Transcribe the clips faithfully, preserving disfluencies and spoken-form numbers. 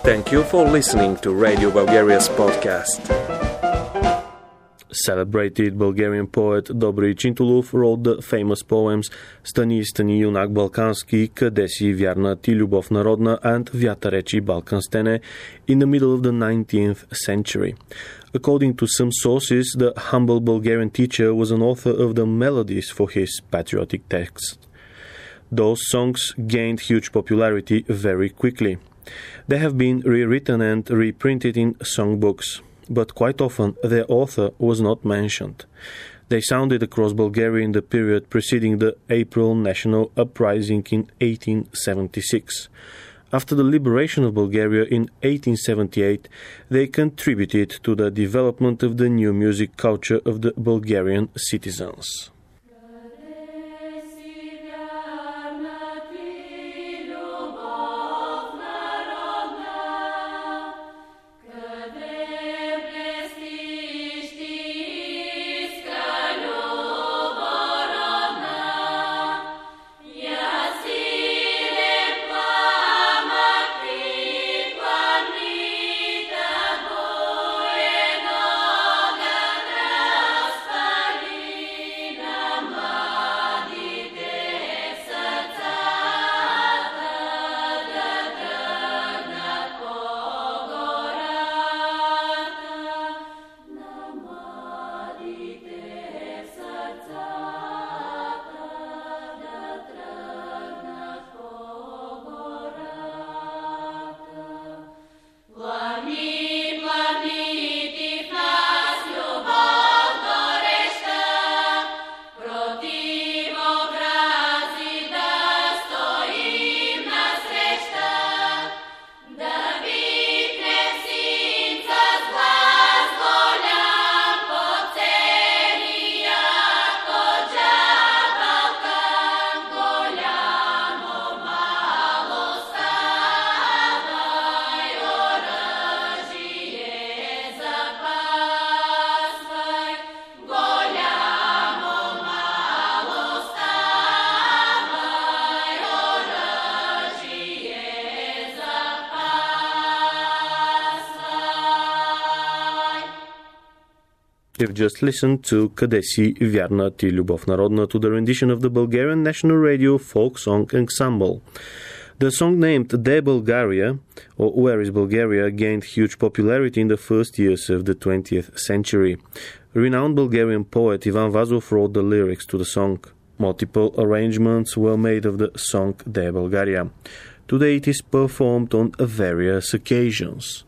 Thank you for listening to Radio Bulgaria's podcast. Celebrated Bulgarian poet Dobry Chintulov wrote the famous poems Stani, stani, junak balkanski, Къде си, вярна ти, любов народна, and Вятъречи, Balkan stene in the middle of the nineteenth century. According to some sources, the humble Bulgarian teacher was an author of the melodies for his patriotic texts. Those songs gained huge popularity very quickly. They have been rewritten and reprinted in songbooks, but quite often their author was not mentioned. They sounded across Bulgaria in the period preceding the April National Uprising in eighteen seventy-six. After the liberation of Bulgaria in eighteen seventy-eight, they contributed to the development of the new music culture of the Bulgarian citizens. You've just listened to Къде си, вярна ти, любов народна, to the rendition of the Bulgarian National Radio folk song ensemble. The song named De Bulgaria, or Where is Bulgaria, gained huge popularity in the first years of the twentieth century. Renowned Bulgarian poet Ivan Vazov wrote the lyrics to the song. Multiple arrangements were made of the song De Bulgaria. Today it is performed on various occasions.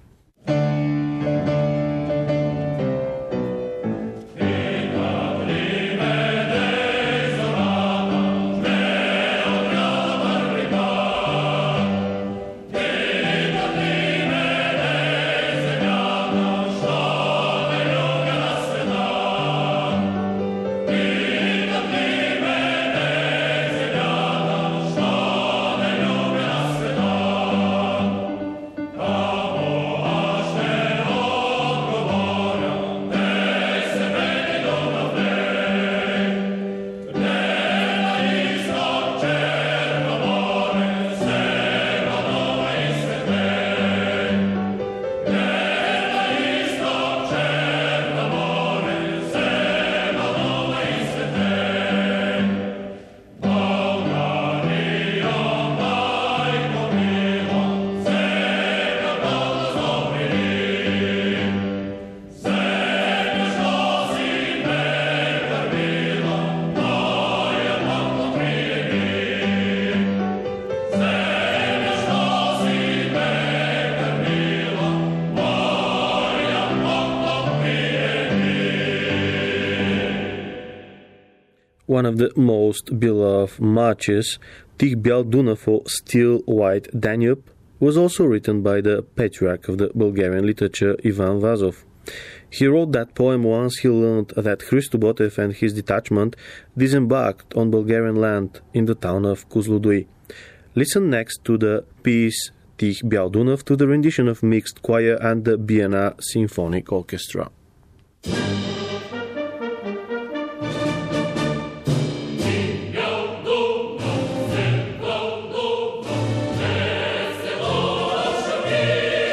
One of the most beloved marches, Тих бял Дунав or Still White Danube, was also written by the patriarch of the Bulgarian literature, Ivan Vazov. He wrote that poem once he learned that Hristo Botev and his detachment disembarked on Bulgarian land in the town of Kozlodui. Listen next to the piece Тих бял Дунав to the rendition of mixed choir and the B N R Symphonic Orchestra. Yeah.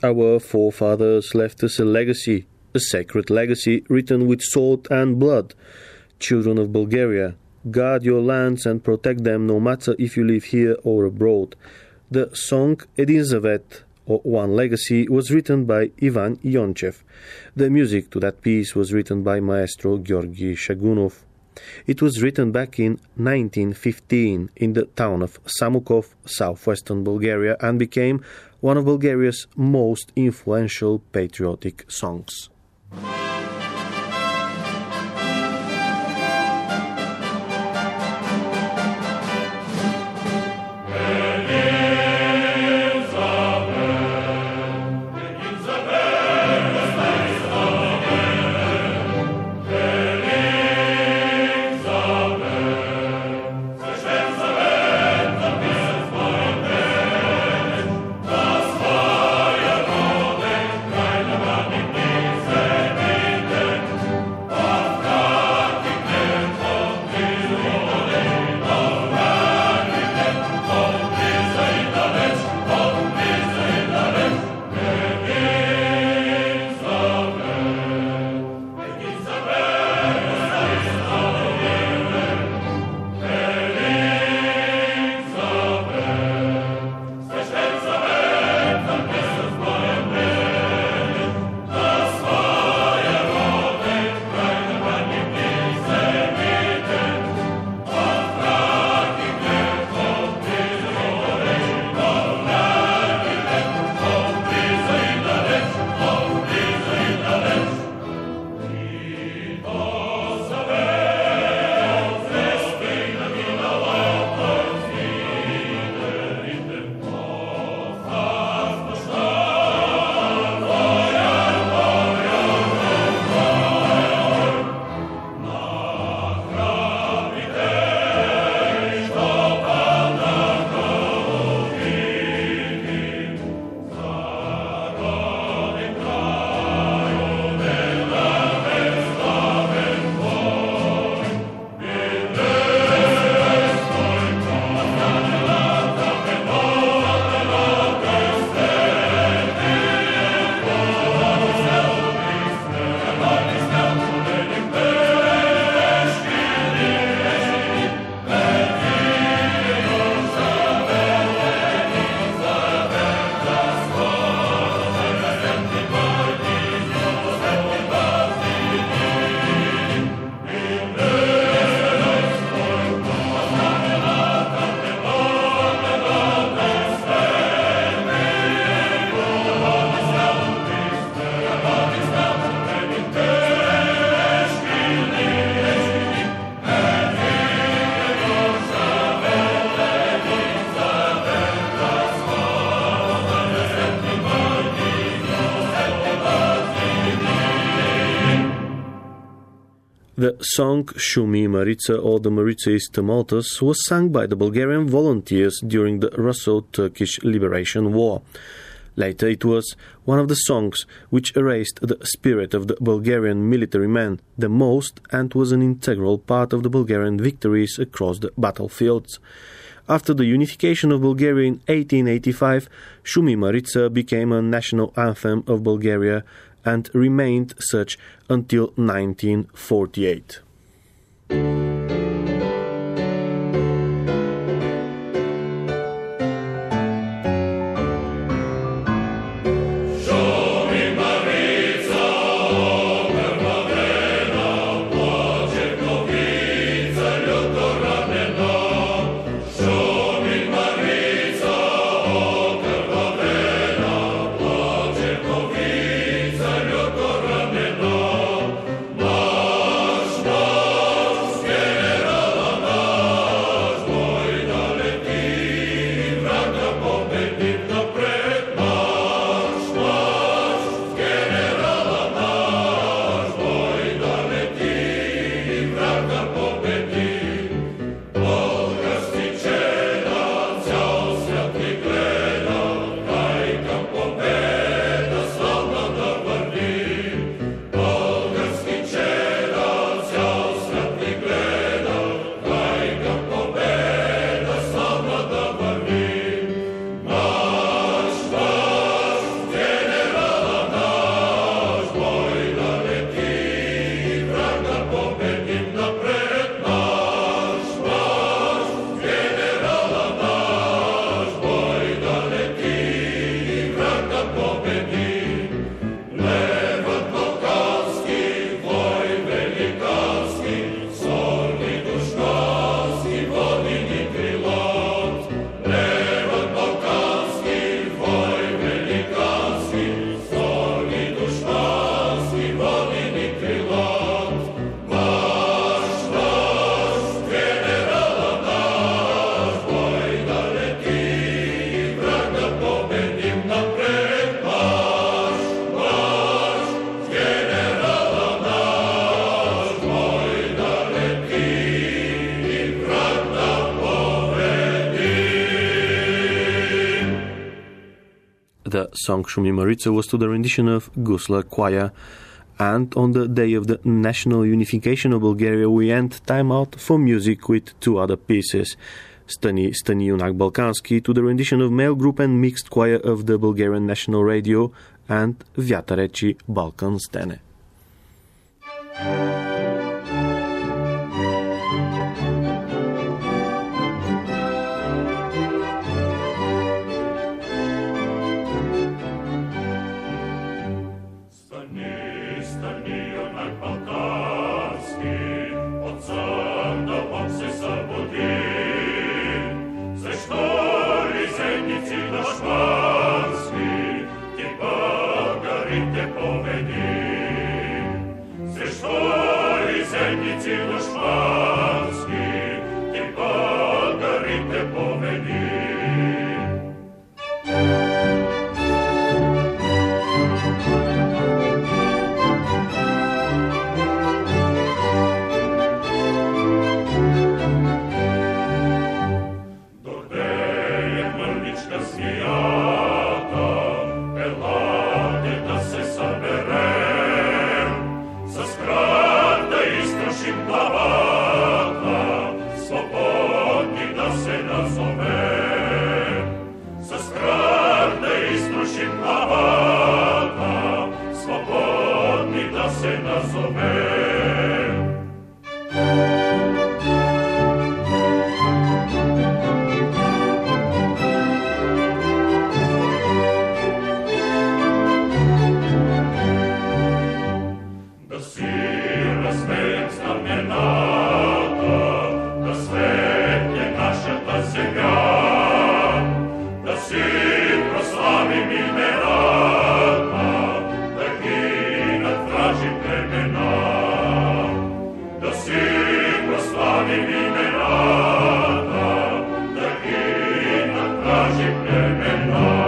our forefathers left us a legacy, a sacred legacy written with salt and blood. Children of Bulgaria, guard your lands and protect them no matter if you live here or abroad. The song Edin Zavet, or One Legacy, was written by Ivan Yonchev. The music to that piece was written by Maestro Georgi Shagunov. It was written back in nineteen fifteen in the town of Samokov, southwestern Bulgaria, and became one of Bulgaria's most influential patriotic songs. The song Shumi Maritsa, or the Maritsa is Tumultus, was sung by the Bulgarian volunteers during the Russo-Turkish Liberation War. Later it was one of the songs which erased the spirit of the Bulgarian military men the most and was an integral part of the Bulgarian victories across the battlefields. After the unification of Bulgaria in eighteen eighty-five, Shumi Maritsa became a national anthem of Bulgaria and remained such until nineteen forty-eight. Yeah. The song Shumi Marica was to the rendition of Guslar Choir. And on the day of the national unification of Bulgaria, we end time out for music with two other pieces. Stani Stani Junak Balkanski to the rendition of male group and mixed choir of the Bulgarian National Radio and Vjatarechi Balkan Stene. Plemienata,